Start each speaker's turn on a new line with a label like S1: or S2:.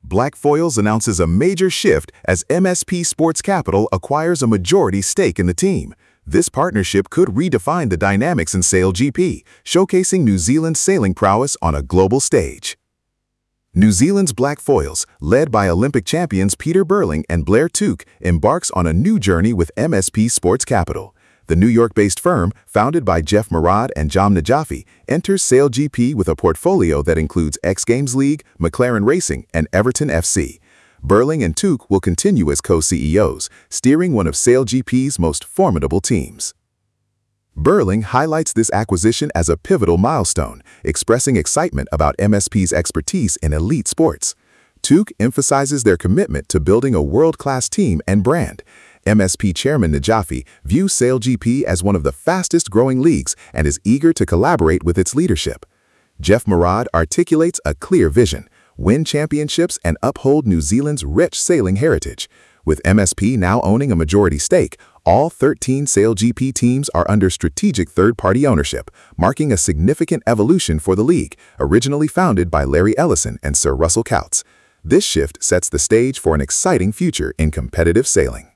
S1: Black Foils announces a major shift as MSP Sports Capital acquires a majority stake in the team. This partnership could redefine the dynamics in SailGP, showcasing New Zealand's sailing prowess on a global stage. New Zealand's Black Foils, led by Olympic champions Peter Burling and Blair Tuke, embarks on a new journey with MSP Sports Capital. The New York-based firm, founded by Jeff Murad and Jam Najafi, enters SailGP with a portfolio that includes X Games League, McLaren Racing, and Everton FC. Burling and Tuke will continue as co-CEOs, steering one of SailGP's most formidable teams. Burling highlights this acquisition as a pivotal milestone, expressing excitement about MSP's expertise in elite sports. Tuke emphasizes their commitment to building a world-class team and brand. MSP Chairman Najafi views SailGP as one of the fastest-growing leagues and is eager to collaborate with its leadership. Jeff Murad articulates a clear vision: win championships and uphold New Zealand's rich sailing heritage. With MSP now owning a majority stake, all 13 SailGP teams are under strategic third-party ownership, marking a significant evolution for the league, originally founded by Larry Ellison and Sir Russell Coutts. This shift sets the stage for an exciting future in competitive sailing.